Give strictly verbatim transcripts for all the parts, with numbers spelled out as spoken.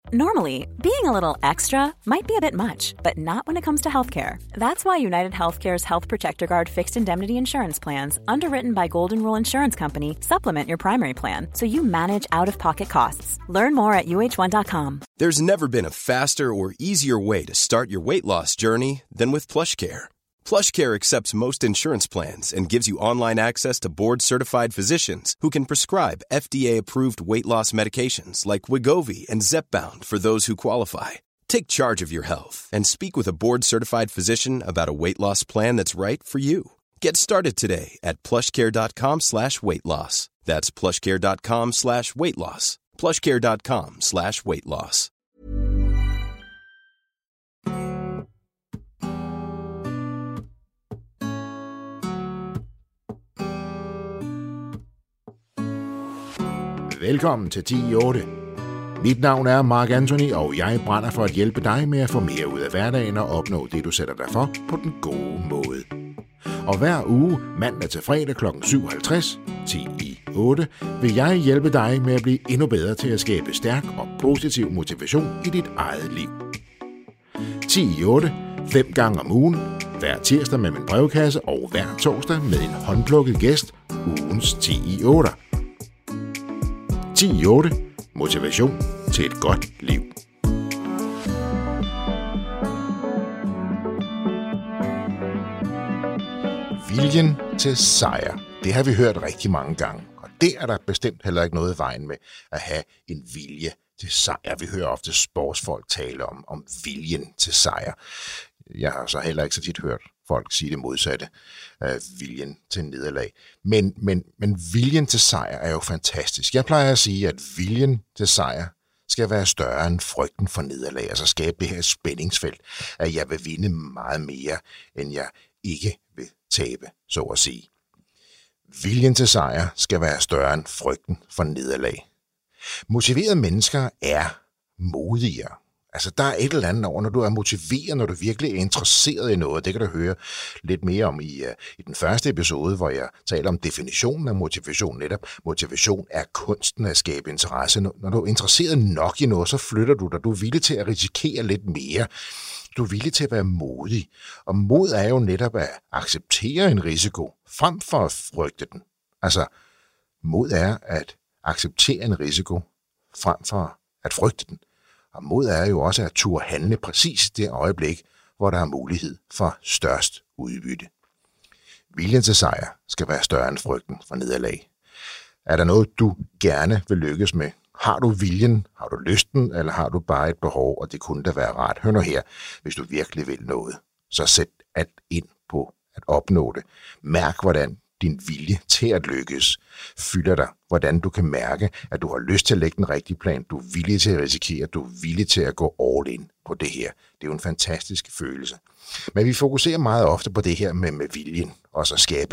Normally, being a little extra might be a bit much, but not when it comes to healthcare. That's why United Healthcare's Health Protector Guard fixed indemnity insurance plans, underwritten by Golden Rule Insurance Company, supplement your primary plan so you manage out-of-pocket costs. Learn more at U H one dot com. There's never been a faster or easier way to start your weight loss journey than with PlushCare. PlushCare accepts most insurance plans and gives you online access to board-certified physicians who can prescribe F D A-approved weight loss medications like Wegovy and Zepbound for those who qualify. Take charge of your health and speak with a board-certified physician about a weight loss plan that's right for you. Get started today at plushcare.com slash weight loss. That's plushcare.com slash weight loss. plushcare.com slash weight loss. Velkommen til ti i otte. Mit navn er Mark Anthony, og jeg brænder for at hjælpe dig med at få mere ud af hverdagen og opnå det, du sætter dig for på den gode måde. Og hver uge, mandag til fredag klokken syv halvtreds, ti i otte, vil jeg hjælpe dig med at blive endnu bedre til at skabe stærk og positiv motivation i dit eget liv. ti i otte, fem gange om ugen, hver tirsdag med min brevkasse og hver torsdag med en håndplukket gæst, ugens ti i otte. ti i otte. Motivation til et godt liv. Viljen til sejr. Det har vi hørt rigtig mange gange. Og det er der bestemt heller ikke noget i vejen med at have en vilje til sejr. Vi hører ofte sportsfolk tale om, om viljen til sejr. Jeg har så heller ikke så tit hørt folk sige det modsatte, øh, viljen til nederlag. Men, men, men viljen til sejr er jo fantastisk. Jeg plejer at sige, at viljen til sejr skal være større end frygten for nederlag, altså skabe det her spændingsfelt, at jeg vil vinde meget mere, end jeg ikke vil tabe, så at sige. Viljen til sejr skal være større end frygten for nederlag. Motiverede mennesker er modigere. Altså, der er et eller andet over, når du er motiveret, når du virkelig er interesseret i noget. Det kan du høre lidt mere om i, uh, i den første episode, hvor jeg taler om definitionen af motivation. Netop motivation er kunsten at skabe interesse. Når du er interesseret nok i noget, så flytter du dig. Du er villig til at risikere lidt mere. Du er villig til at være modig. Og mod er jo netop at acceptere en risiko, frem for at frygte den. Altså, mod er at acceptere en risiko, frem for at frygte den. Og mod er jo også at turde handle præcis det øjeblik, hvor der er mulighed for størst udbytte. Viljen til sejr skal være større end frygten for nederlag. Er der noget, du gerne vil lykkes med? Har du viljen? Har du lysten? Eller har du bare et behov, og det kunne da være rart? Hør nu her, hvis du virkelig vil noget, så sæt alt ind på at opnå det. Mærk, hvordan din vilje til at lykkes fylder dig, hvordan du kan mærke, at du har lyst til at lægge den rigtige plan, du er villig til at risikere, du er villig til at gå all in på det her. Det er jo en fantastisk følelse. Men vi fokuserer meget ofte på det her med, med viljen, og så skabe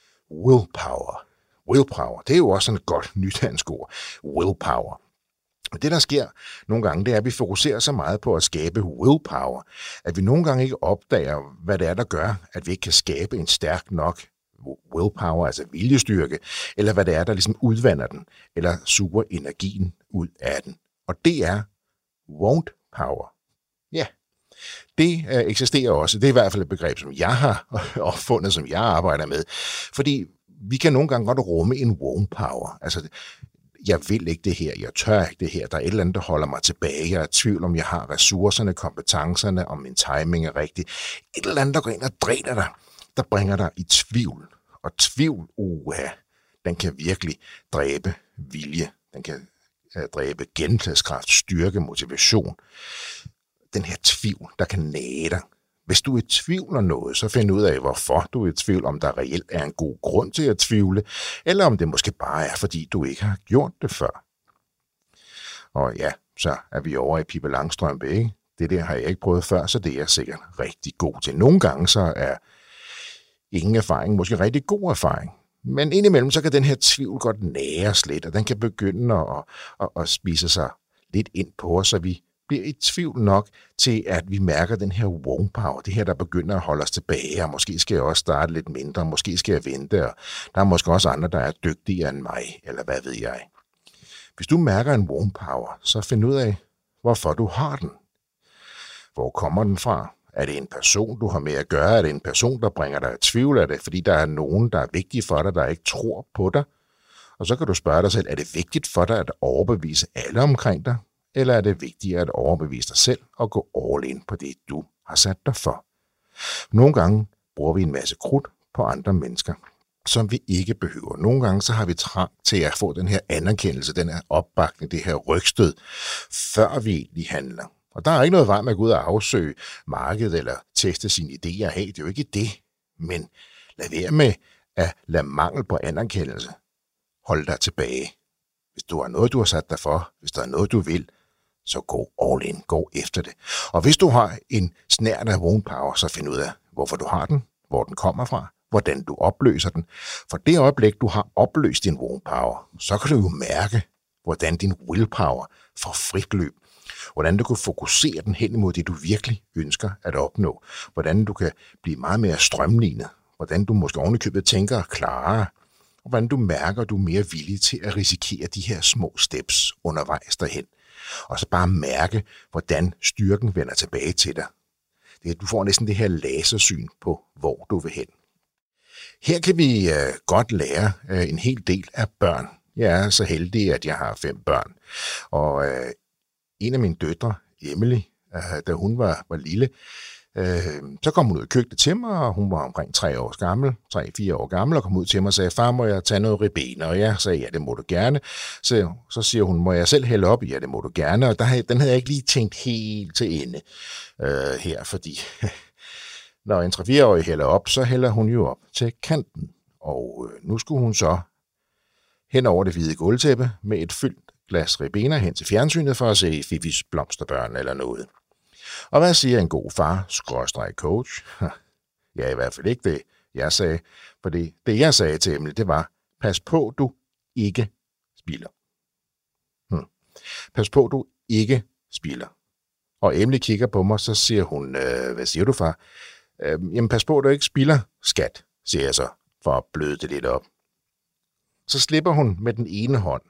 willpower. Willpower, det er jo også sådan et godt nydansk ord. Willpower. Og det, der sker nogle gange, det er, at vi fokuserer så meget på at skabe willpower, at vi nogle gange ikke opdager, hvad det er, der gør, at vi ikke kan skabe en stærk nok willpower, altså viljestyrke, eller hvad det er, der ligesom udvander den, eller suger energien ud af den. Og det er won't power. Ja, det øh, eksisterer også. Det er i hvert fald et begreb, som jeg har opfundet, som jeg arbejder med. Fordi vi kan nogle gange godt rumme en won't power. Altså, jeg vil ikke det her, jeg tør ikke det her, der er et eller andet, der holder mig tilbage, jeg er i tvivl om, jeg har ressourcerne, kompetencerne, om min timing er rigtig. Et eller andet, der går ind og dræner dig, der bringer dig i tvivl. Og tvivl, uha, den kan virkelig dræbe vilje. Den kan uh, dræbe gennemslagskraft, styrke, motivation. Den her tvivl, der kan næge dig. Hvis du er i tvivl om noget, så find ud af, hvorfor du er i tvivl, om der reelt er en god grund til at tvivle, eller om det måske bare er, fordi du ikke har gjort det før. Og ja, så er vi over i Pippi Langstrømpe, ikke? Det der har jeg ikke prøvet før, så det er jeg sikkert rigtig god til. Nogle gange så er ingen erfaring, måske rigtig god erfaring. Men indimellem så kan den her tvivl godt næres lidt, og den kan begynde at, at, at spise sig lidt ind på os, så vi bliver i tvivl nok til, at vi mærker den her won't power, det her, der begynder at holde os tilbage, og måske skal jeg også starte lidt mindre, måske skal jeg vente, og der er måske også andre, der er dygtigere end mig, eller hvad ved jeg. Hvis du mærker en won't power, så find ud af, hvorfor du har den. Hvor kommer den fra? Er det en person, du har med at gøre? Er det en person, der bringer dig i tvivl? Er det, fordi der er nogen, der er vigtige for dig, der ikke tror på dig? Og så kan du spørge dig selv, er det vigtigt for dig at overbevise alle omkring dig? Eller er det vigtigere at overbevise dig selv og gå all in på det, du har sat dig for? Nogle gange bruger vi en masse krudt på andre mennesker, som vi ikke behøver. Nogle gange så har vi trang til at få den her anerkendelse, den her opbakning, det her rygstød, før vi egentlig handler. Og der er ikke noget vej med at gå ud og afsøge markedet eller teste sine idéer. Hey, det er jo ikke det. Men lad være med at lade mangel på anerkendelse holde dig tilbage. Hvis du har noget, du har sat dig for, hvis der er noget, du vil, så gå all in, gå efter det. Og hvis du har en snært af wound power, så find ud af, hvorfor du har den, hvor den kommer fra, hvordan du opløser den. For det øjeblik, du har opløst din wound power, så kan du jo mærke, hvordan din willpower får frit løb. Hvordan du kan fokusere den hen imod det, du virkelig ønsker at opnå. Hvordan du kan blive meget mere strømlignet. Hvordan du måske ovenikøbet tænker klarere. Og hvordan du mærker, at du er mere villig til at risikere de her små steps undervejs derhen. Og så bare mærke, hvordan styrken vender tilbage til dig. Det, du får næsten det her lasersyn på, hvor du vil hen. Her kan vi øh, godt lære øh, en hel del af børn. Jeg er så heldig, at jeg har fem børn. Og øh, en af mine døtre, Emily, øh, da hun var, var lille, øh, så kom hun ud i køkkenet til mig, og hun var omkring tre år gammel, tre-fire år gammel, og kom ud til mig og sagde, far, må jeg tage noget ribena? Og jeg sagde, ja, det må du gerne. Så, så siger hun, må jeg selv hælde op? Ja, det må du gerne. Og der, den havde jeg ikke lige tænkt helt til ende øh, her, fordi når en tre-fire-årig hælder op, så hælder hun jo op til kanten. Og øh, nu skulle hun så hen over det hvide gulvtæppe med et fyldt glas ribena hen til fjernsynet for at se Fifis blomsterbørn eller noget. Og hvad siger en god far, skråstreg coach? Ja, i hvert fald ikke det, jeg sagde. For det, det jeg sagde til Emily, det var, pas på, du ikke spilder. Hmm. Pas på, du ikke spilder. Og Emily kigger på mig, så siger hun, øh, hvad siger du, far? Øh, jamen, pas på, du ikke spilder, skat, siger jeg så, for at bløde det lidt op. Så slipper hun med den ene hånd,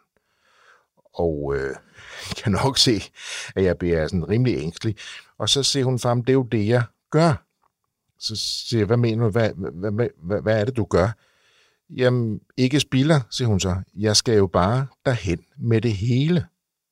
og øh, kan nok se, at jeg bliver sådan rimelig ængstelig. Og så siger hun, far, det er jo det, jeg gør. Så siger jeg, hvad mener du, hvad, hvad, hvad, hvad, hvad er det, du gør? Jamen, ikke spilder, siger hun så. Jeg skal jo bare derhen med det hele.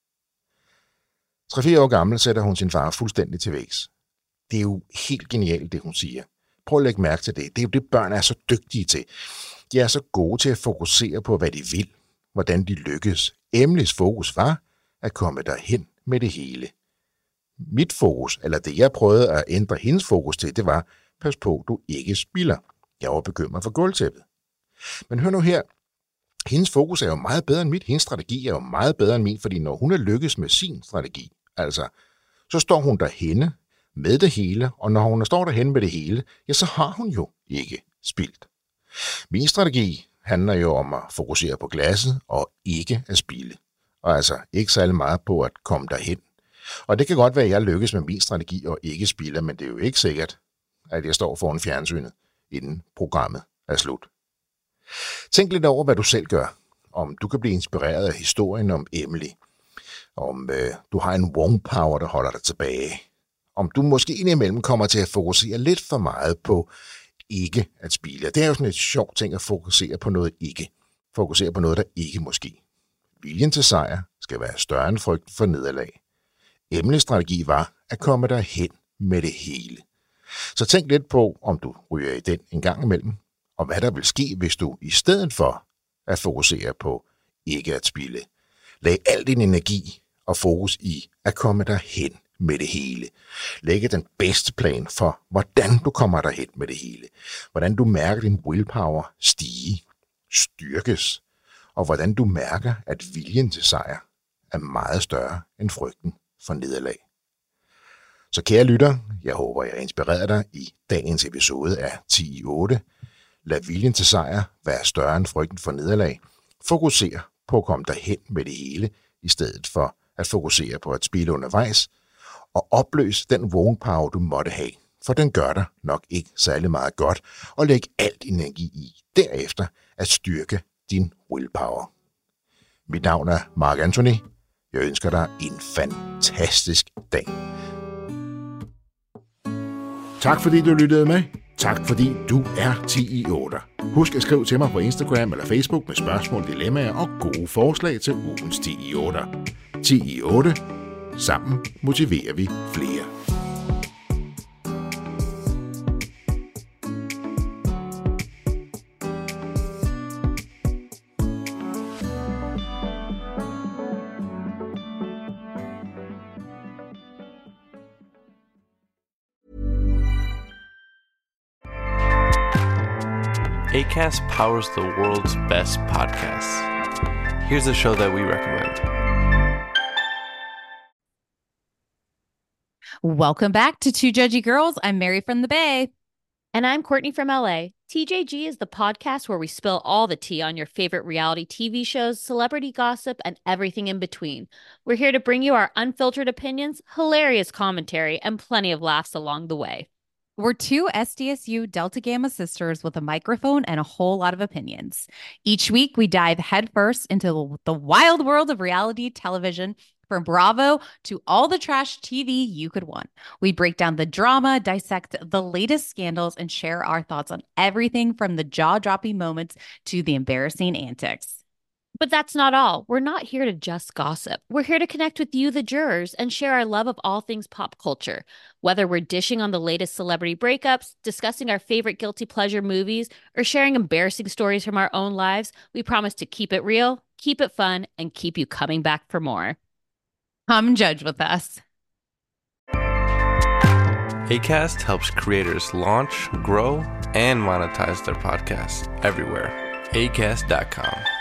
tre-fire år gammel sætter hun sin far fuldstændig til vægs. Det er jo helt genialt, det hun siger. Prøv at lægge mærke til det. Det er jo det, børn er så dygtige til. De er så gode til at fokusere på, hvad de vil, hvordan de lykkes. Emilys fokus var at komme derhen med det hele. Mit fokus, eller det jeg prøvede at ændre hendes fokus til, det var, pas på, du ikke spilder. Jeg var bekymret for gulvtæppet. Men hør nu her, hendes fokus er jo meget bedre end mit. Hendes strategi er jo meget bedre end min, fordi når hun er lykkes med sin strategi, altså, så står hun derhenne med det hele, og når hun står derhenne med det hele, ja, så har hun jo ikke spildt. Min strategi handler jo om at fokusere på glasset og ikke at spilde. Og altså ikke særlig meget på at komme derhen. Og det kan godt være, at jeg lykkes med min strategi og ikke spilder, men det er jo ikke sikkert, at jeg står foran fjernsynet, inden programmet er slut. Tænk lidt over, hvad du selv gør. Om du kan blive inspireret af historien om Emily. Om øh, du har en wound power, der holder dig tilbage. Om du måske indimellem kommer til at fokusere lidt for meget på ikke at spilde. Det er jo sådan et sjovt ting at fokusere på noget ikke. Fokusere på noget, der ikke måske. Viljen til sejr skal være større end frygt for nederlag. Emilys strategi var at komme derhen med det hele. Så tænk lidt på, om du ryger i den en gang imellem, og hvad der vil ske, hvis du i stedet for at fokusere på ikke at spilde, lag al din energi og fokus i at komme derhen med det hele. Lægge den bedste plan for, hvordan du kommer derhen med det hele. Hvordan du mærker din willpower stige, styrkes, og hvordan du mærker, at viljen til sejr er meget større end frygten for nederlag. Så kære lytter, jeg håber, jeg inspirerer dig i dagens episode af ti i otte. Lad viljen til sejr være større end frygten for nederlag. Fokuser på at komme derhen med det hele, i stedet for at fokusere på at spille undervejs, og opløs den wound power, du måtte have, for den gør dig nok ikke særlig meget godt, og læg alt energi i derefter at styrke din willpower. Mit navn er Mark Anthony. Jeg ønsker dig en fantastisk dag. Tak fordi du lyttede med. Tak fordi du er ti i otte. Husk at skrive til mig på Instagram eller Facebook med spørgsmål, dilemmaer og gode forslag til ugens ti i otte. ti i otte. Sammen motiverer vi flere. Acast powers the world's best podcasts. Here's a show that we recommend. Welcome back to Two Judgy Girls. I'm Mary from the Bay. And I'm Courtney from L A. T J G is the podcast where we spill all the tea on your favorite reality T V shows, celebrity gossip, and everything in between. We're here to bring you our unfiltered opinions, hilarious commentary, and plenty of laughs along the way. We're two S D S U Delta Gamma sisters with a microphone and a whole lot of opinions. Each week, we dive headfirst into the wild world of reality television, from Bravo to all the trash T V you could want. We break down the drama, dissect the latest scandals, and share our thoughts on everything from the jaw-dropping moments to the embarrassing antics. But that's not all. We're not here to just gossip. We're here to connect with you, the jurors, and share our love of all things pop culture. Whether we're dishing on the latest celebrity breakups, discussing our favorite guilty pleasure movies, or sharing embarrassing stories from our own lives, we promise to keep it real, keep it fun, and keep you coming back for more. Come judge with us. Acast helps creators launch, grow, and monetize their podcasts everywhere. acast dot com.